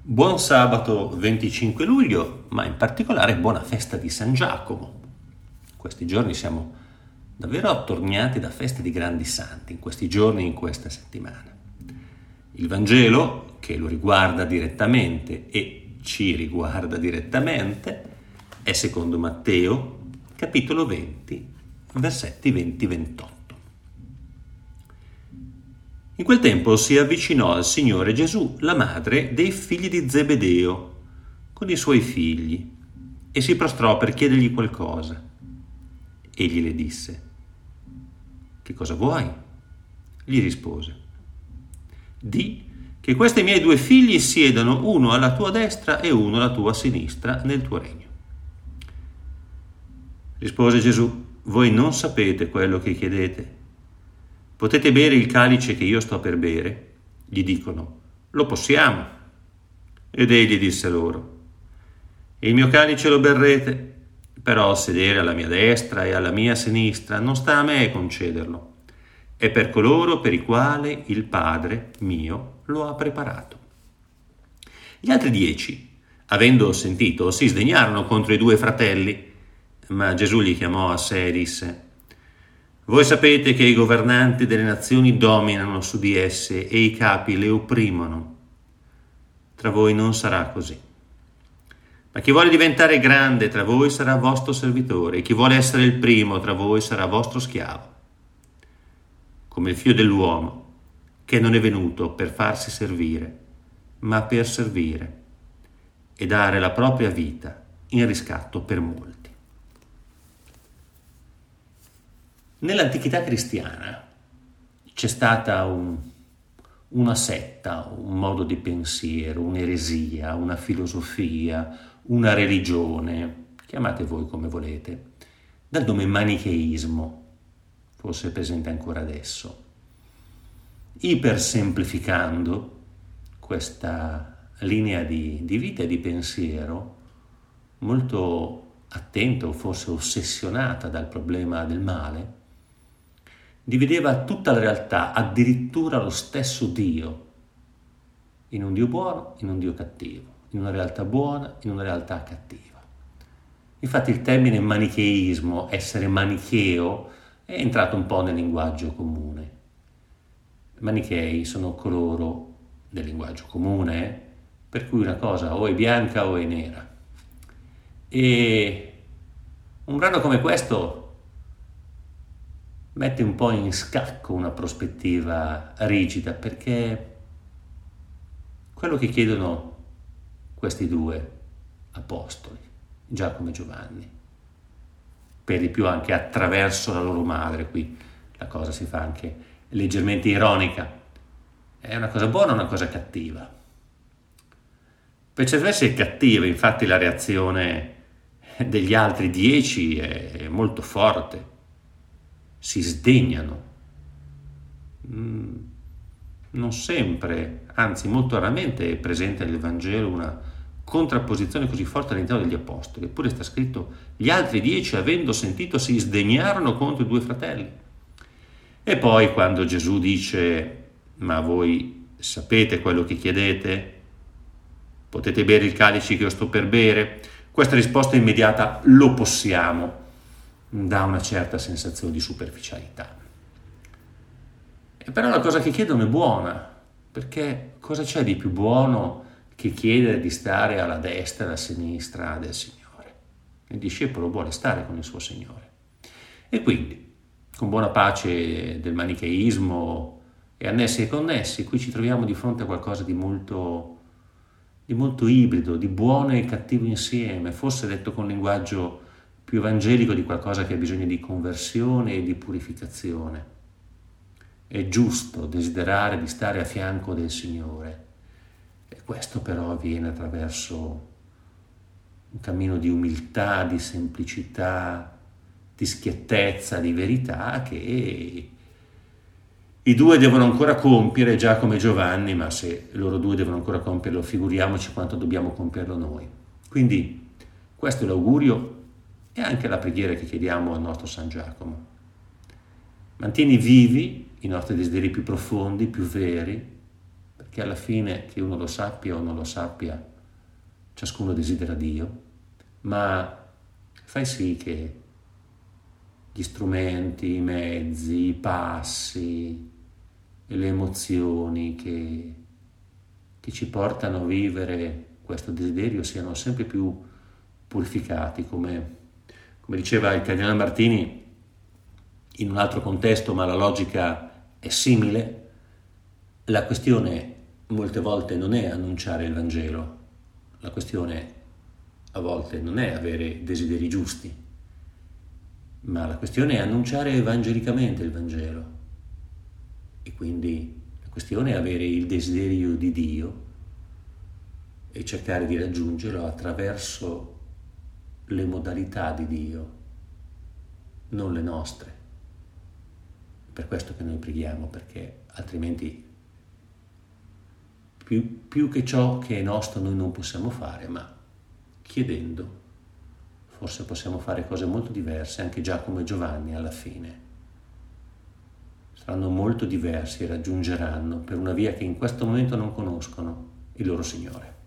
Buon sabato 25 luglio, ma in particolare buona festa di San Giacomo. In questi giorni siamo davvero attorniati da feste di grandi santi, in questi giorni, in questa settimana. Il Vangelo, che lo riguarda direttamente e ci riguarda direttamente, è secondo Matteo, capitolo 20, versetti 20-28. In quel tempo si avvicinò al Signore Gesù la madre dei figli di Zebedeo con i suoi figli e si prostrò per chiedergli qualcosa. Egli le disse: «Che cosa vuoi?» Gli rispose: «Di che questi miei due figli siedano uno alla tua destra e uno alla tua sinistra nel tuo regno». Rispose Gesù: «Voi non sapete quello che chiedete. Potete bere il calice che io sto per bere?» Gli dicono: «Lo possiamo». Ed egli disse loro: «Il mio calice lo berrete, però sedere alla mia destra e alla mia sinistra non sta a me concederlo. È per coloro per i quali il Padre mio lo ha preparato». Gli altri 10, avendo sentito, si sdegnarono contro i due fratelli, ma Gesù li chiamò a sé e disse: «Voi sapete che i governanti delle nazioni dominano su di esse e i capi le opprimono. Tra voi non sarà così. Ma chi vuole diventare grande tra voi sarà vostro servitore, e chi vuole essere il primo tra voi sarà vostro schiavo. Come il Figlio dell'uomo, che non è venuto per farsi servire, ma per servire e dare la propria vita in riscatto per molti». Nell'antichità cristiana c'è stata una setta, un modo di pensiero, un'eresia, una filosofia, una religione, chiamate voi come volete, dal nome manicheismo, forse presente ancora adesso, ipersemplificando questa linea di vita e di pensiero, molto attenta o forse ossessionata dal problema del male, divideva tutta la realtà, addirittura lo stesso Dio, in un Dio buono, in un Dio cattivo, in una realtà buona, in una realtà cattiva. Infatti il termine manicheismo, essere manicheo, è entrato un po' nel linguaggio comune. Manichei sono coloro del linguaggio comune, per cui una cosa o è bianca o è nera. E un brano come questo mette un po' in scacco una prospettiva rigida, perché quello che chiedono questi due apostoli, Giacomo e Giovanni, per di più anche attraverso la loro madre, qui la cosa si fa anche leggermente ironica, è una cosa buona o una cosa cattiva? Per certi versi è cattiva, infatti la reazione degli altri 10 è molto forte. Si sdegnano. Non sempre, anzi molto raramente è presente nel Vangelo una contrapposizione così forte all'interno degli apostoli, eppure sta scritto: gli altri 10, avendo sentito, si sdegnarono contro i due fratelli. E poi quando Gesù dice: ma voi sapete quello che chiedete? Potete bere il calice che io sto per bere? Questa risposta immediata, lo possiamo, dà una certa sensazione di superficialità. E però la cosa che chiedono è buona, perché cosa c'è di più buono che chiedere di stare alla destra e alla sinistra del Signore? Il discepolo vuole stare con il suo Signore. E quindi, con buona pace del manicheismo e annessi e connessi, qui ci troviamo di fronte a qualcosa di molto ibrido, di buono e cattivo insieme, forse detto con linguaggio più evangelico di qualcosa che ha bisogno di conversione e di purificazione. È giusto desiderare di stare a fianco del Signore, e questo però avviene attraverso un cammino di umiltà, di semplicità, di schiettezza, di verità che i due devono ancora compiere, Giacomo e Giovanni, ma se loro due devono ancora compierlo, figuriamoci quanto dobbiamo compierlo noi. Quindi questo è l'augurio e anche la preghiera che chiediamo al nostro San Giacomo. Mantieni vivi i nostri desideri più profondi, più veri, che alla fine, che uno lo sappia o non lo sappia, ciascuno desidera Dio, ma fai sì che gli strumenti, i mezzi, i passi e le emozioni che ci portano a vivere questo desiderio siano sempre più purificati, come diceva il Cardinale Martini in un altro contesto, ma la logica è simile. La questione molte volte non è annunciare il Vangelo, la questione a volte non è avere desideri giusti, ma la questione è annunciare evangelicamente il Vangelo. E quindi la questione è avere il desiderio di Dio e cercare di raggiungerlo attraverso le modalità di Dio, non le nostre. Per questo che noi preghiamo, perché altrimenti più che ciò che è nostro noi non possiamo fare, ma chiedendo forse possiamo fare cose molto diverse. Anche Giacomo e Giovanni alla fine saranno molto diversi e raggiungeranno per una via che in questo momento non conoscono il loro Signore.